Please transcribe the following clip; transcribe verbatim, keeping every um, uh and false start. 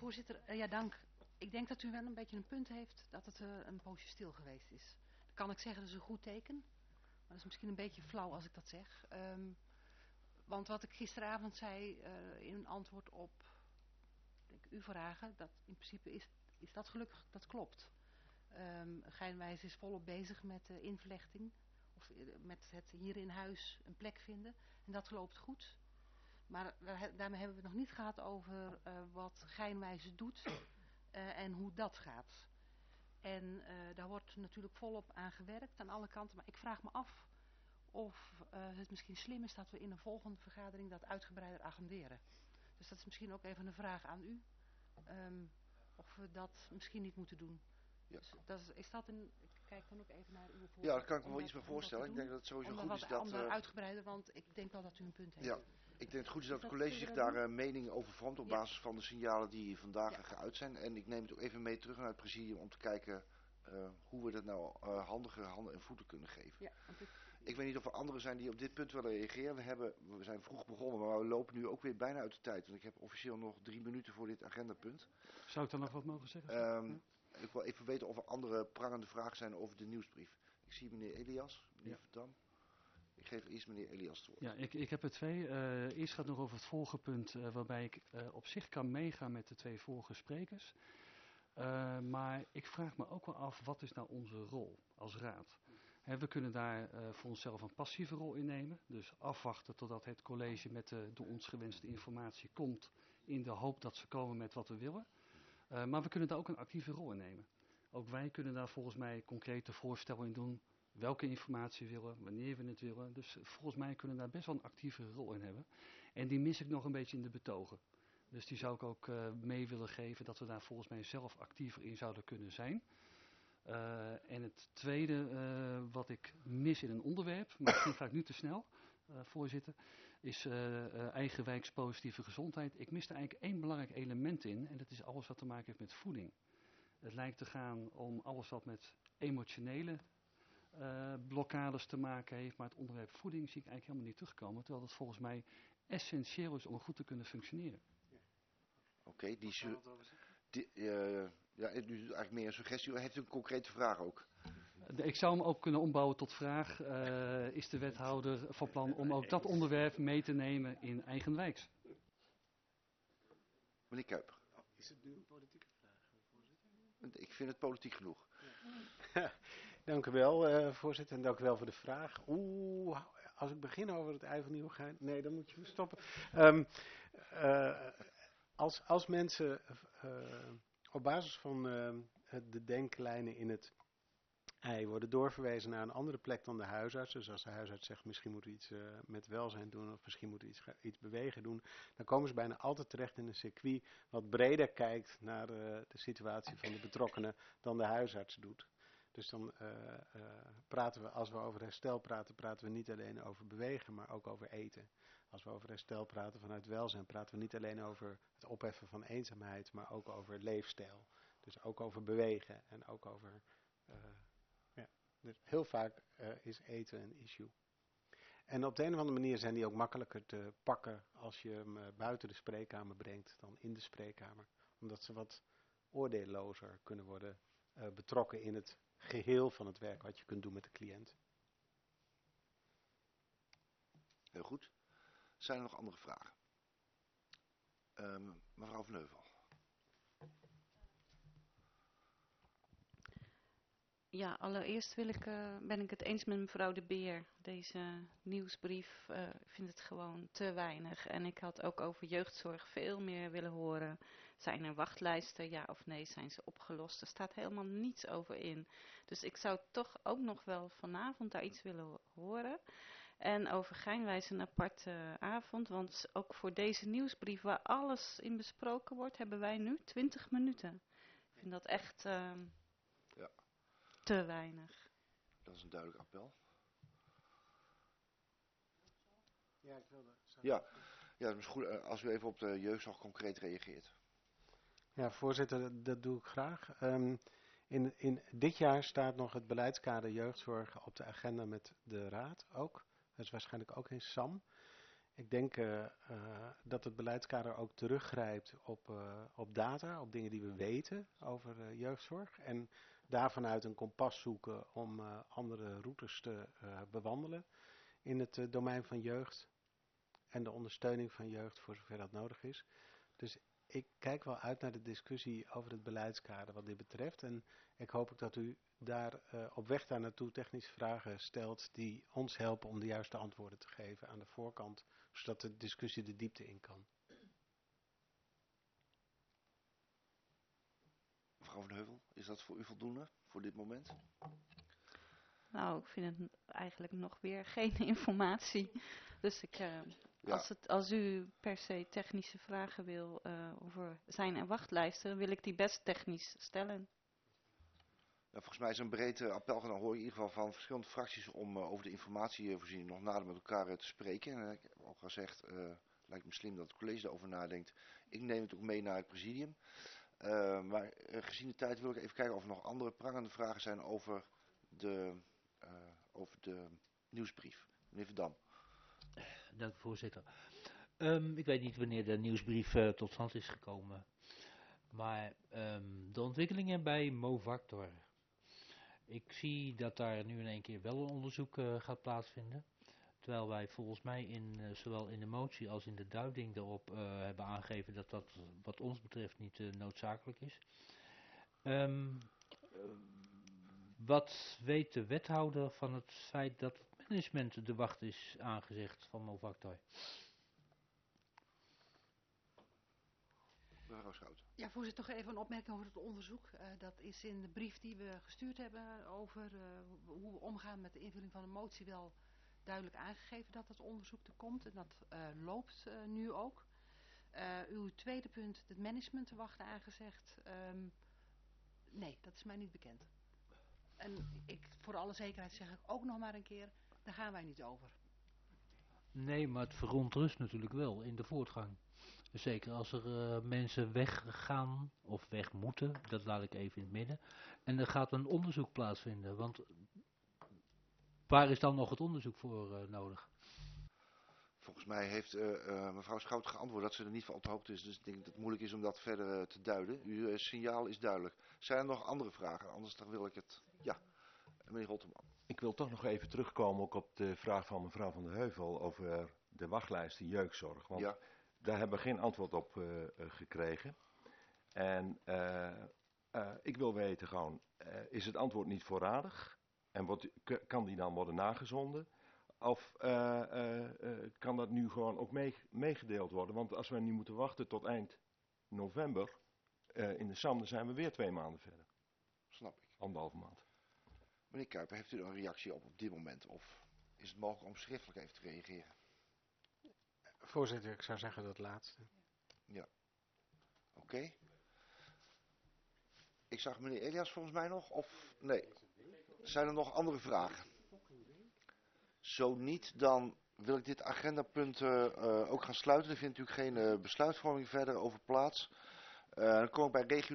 Voorzitter, uh, ja dank. Ik denk dat u wel een beetje een punt heeft dat het uh, een poosje stil geweest is. Dan kan ik zeggen dat is een goed teken. Maar dat is misschien een beetje flauw als ik dat zeg. Um, want wat ik gisteravond zei uh, in een antwoord op denk, uw vragen, dat in principe is, is dat gelukkig, dat klopt. Um, Geinwijs is volop bezig met de invlechting. Of uh, met het hier in huis een plek vinden. En dat loopt goed. Maar daarmee hebben we het nog niet gehad over uh, wat Geinwijs doet uh, en hoe dat gaat. En uh, daar wordt natuurlijk volop aan gewerkt aan alle kanten. Maar ik vraag me af of uh, het misschien slim is dat we in een volgende vergadering dat uitgebreider agenderen. Dus dat is misschien ook even een vraag aan u. Um, of we dat misschien niet moeten doen. Ja. Dus dat is, is dat een... Ik kijk dan ook even naar uw voorstel. Ja, daar kan ik me wel iets bij voorstellen. Ik denk dat het sowieso om goed wat, is dat... Om daar uitgebreider, want ik denk wel dat u een punt heeft. Ja, ik denk dat het goed is dat het college zich daar uh, mening over vormt op ja. basis van de signalen die vandaag ja. geuit zijn. En ik neem het ook even mee terug naar het presidium om te kijken uh, hoe we dat nou uh, handige handen en voeten kunnen geven. Ja, ik... ik weet niet of er anderen zijn die op dit punt willen reageren. We, hebben, we zijn vroeg begonnen, maar we lopen nu ook weer bijna uit de tijd. Want ik heb officieel nog drie minuten voor dit agendapunt. Zou ik dan nog wat mogen zeggen? Um, ja. Ik wil even weten of er andere prangende vragen zijn over de nieuwsbrief. Ik zie meneer Elias, meneer ja. Verdam. Ik geef eerst meneer Elias het woord. Ja, ik, ik heb er twee. Uh, eerst gaat het nog over het volgende punt, uh, waarbij ik uh, op zich kan meegaan met de twee vorige sprekers. Uh, maar ik vraag me ook wel af, wat is nou onze rol als raad? He, we kunnen daar uh, voor onszelf een passieve rol in nemen. Dus afwachten totdat het college met de door ons gewenste informatie komt, in de hoop dat ze komen met wat we willen. Uh, maar we kunnen daar ook een actieve rol in nemen. Ook wij kunnen daar volgens mij concrete voorstellen in doen. Welke informatie we willen, wanneer we het willen. Dus volgens mij kunnen we daar best wel een actieve rol in hebben. En die mis ik nog een beetje in de betogen. Dus die zou ik ook uh, mee willen geven dat we daar volgens mij zelf actiever in zouden kunnen zijn. Uh, en het tweede uh, wat ik mis in een onderwerp, maar misschien ga ik nu te snel, uh, voorzitter, is uh, uh, eigenwijks positieve gezondheid. Ik mis er eigenlijk één belangrijk element in en dat is alles wat te maken heeft met voeding. Het lijkt te gaan om alles wat met emotionele uh, blokkades te maken heeft, maar het onderwerp voeding zie ik eigenlijk helemaal niet terugkomen, terwijl dat volgens mij essentieel is om goed te kunnen functioneren. Oké, okay, die, su die uh, ja, u doet eigenlijk meer een suggestie. Heeft u een concrete vraag ook? Ik zou hem ook kunnen ombouwen tot vraag. Uh, is de wethouder van plan om ook dat onderwerp mee te nemen in Eigenwijks? Meneer Kuiper. Is het nu een politieke vraag, voorzitter? Ik vind het politiek genoeg. Ja. Dank u wel, uh, voorzitter, en dank u wel voor de vraag. Oeh, als ik begin over het ei van Nieuwegein... Nee, dan moet je me stoppen. Um, uh, als, als mensen uh, op basis van uh, de denklijnen in het ei worden doorverwezen naar een andere plek dan de huisarts. Dus als de huisarts zegt, misschien moeten we iets uh, met welzijn doen of misschien moeten we iets, iets bewegen doen. Dan komen ze bijna altijd terecht in een circuit wat breder kijkt naar uh, de situatie van de betrokkenen dan de huisarts doet. Dus dan uh, uh, praten we, als we over herstel praten, praten we niet alleen over bewegen, maar ook over eten. Als we over herstel praten vanuit welzijn, praten we niet alleen over het opheffen van eenzaamheid, maar ook over leefstijl. Dus ook over bewegen en ook over... Uh, ja. Dus heel vaak uh, is eten een issue. En op de een of andere manier zijn die ook makkelijker te pakken als je hem uh, buiten de spreekkamer brengt dan in de spreekkamer. Omdat ze wat oordeellozer kunnen worden uh, betrokken in het geheel van het werk wat je kunt doen met de cliënt. Heel goed. Zijn er nog andere vragen? Um, mevrouw Van Heuvel. Ja, allereerst wil ik, uh, ben ik het eens met mevrouw De Beer. Deze nieuwsbrief, uh, ik vind het gewoon te weinig. En ik had ook over jeugdzorg veel meer willen horen. Zijn er wachtlijsten, ja of nee? Zijn ze opgelost? Er staat helemaal niets over in. Dus ik zou toch ook nog wel vanavond daar iets willen horen. En over Geinwijs een aparte avond. Want ook voor deze nieuwsbrief waar alles in besproken wordt, hebben wij nu twintig minuten. Ik vind dat echt... Uh, ja. Te weinig. Dat is een duidelijk appel. Ja, ik wilde... Ja, ja, het is goed als u even op de jeugdzorg concreet reageert. Ja, voorzitter, dat doe ik graag. Um, in, in dit jaar staat nog het beleidskader jeugdzorg op de agenda met de raad ook. Dat is waarschijnlijk ook in SAM. Ik denk uh, uh, dat het beleidskader ook teruggrijpt op, uh, op data, op dingen die we weten over uh, jeugdzorg. En daarvanuit een kompas zoeken om uh, andere routes te uh, bewandelen in het uh, domein van jeugd. En de ondersteuning van jeugd voor zover dat nodig is. Dus ik kijk wel uit naar de discussie over het beleidskader wat dit betreft. En ik hoop ook dat u daar uh, op weg daar naartoe technische vragen stelt die ons helpen om de juiste antwoorden te geven aan de voorkant. Zodat de discussie de diepte in kan. Mevrouw Van Heuvel, is dat voor u voldoende voor dit moment? Nou, ik vind het eigenlijk nog weer geen informatie. Dus ik, uh, Ja. als, het, als u per se technische vragen wil uh, over zijn en wachtlijsten, wil ik die best technisch stellen. Ja, volgens mij is een breed uh, appel gedaan, hoor je in ieder geval van verschillende fracties om uh, over de informatievoorziening nog nader met elkaar uh, te spreken. En uh, ik heb al gezegd, uh, lijkt me slim dat het college daarover nadenkt. Ik neem het ook mee naar het presidium. Uh, maar uh, gezien de tijd wil ik even kijken of er nog andere prangende vragen zijn over de, uh, over de nieuwsbrief. Meneer Verdam. Dank u, voorzitter. Um, ik weet niet wanneer de nieuwsbrief uh, tot stand is gekomen. Maar um, de ontwikkelingen bij Movactor. Ik zie dat daar nu in één keer wel een onderzoek uh, gaat plaatsvinden. Terwijl wij volgens mij in, uh, zowel in de motie als in de duiding erop uh, hebben aangegeven dat dat wat ons betreft niet uh, noodzakelijk is. Um, uh, wat weet de wethouder van het feit dat het management de wacht is aangezegd van Movactor? Mevrouw Schouten. Ja, voorzitter, toch even een opmerking over het onderzoek. Uh, dat is in de brief die we gestuurd hebben over uh, hoe we omgaan met de invulling van de motie wel duidelijk aangegeven dat dat onderzoek er komt. En dat uh, loopt uh, nu ook. Uh, uw tweede punt, het management te wachten aangezegd. Um, nee, dat is mij niet bekend. En ik, voor alle zekerheid zeg ik ook nog maar een keer, daar gaan wij niet over. Nee, maar het verontrust natuurlijk wel in de voortgang. Zeker als er uh, mensen weggaan of weg moeten, dat laat ik even in het midden. En er gaat een onderzoek plaatsvinden, want waar is dan nog het onderzoek voor uh, nodig? Volgens mij heeft uh, uh, mevrouw Schouten geantwoord dat ze er niet van op de hoogte is. Dus ik denk dat het moeilijk is om dat verder uh, te duiden. Uw uh, signaal is duidelijk. Zijn er nog andere vragen? Anders dan wil ik het... Ja, meneer Rotterman. Ik wil toch nog even terugkomen ook op de vraag van mevrouw Van der Heuvel over de wachtlijsten jeugdzorg. Want ja. daar hebben we geen antwoord op uh, uh, gekregen. En uh, uh, ik wil weten gewoon, uh, is het antwoord niet voorradig? En wordt, kan die dan worden nagezonden? Of uh, uh, uh, kan dat nu gewoon ook mee, meegedeeld worden? Want als we nu moeten wachten tot eind november, uh, in de S A M, dan zijn we weer twee maanden verder. Snap ik. Anderhalve maand. Meneer Kuiper, heeft u er een reactie op op dit moment? Of is het mogelijk om schriftelijk even te reageren? Voorzitter, ik zou zeggen dat laatste. Ja. Oké. Okay. Ik zag meneer Elias volgens mij nog, of nee? Zijn er nog andere vragen? Zo niet, dan wil ik dit agendapunt uh, uh, ook gaan sluiten. Er vindt natuurlijk geen uh, besluitvorming verder over plaats. Uh, dan kom ik bij regio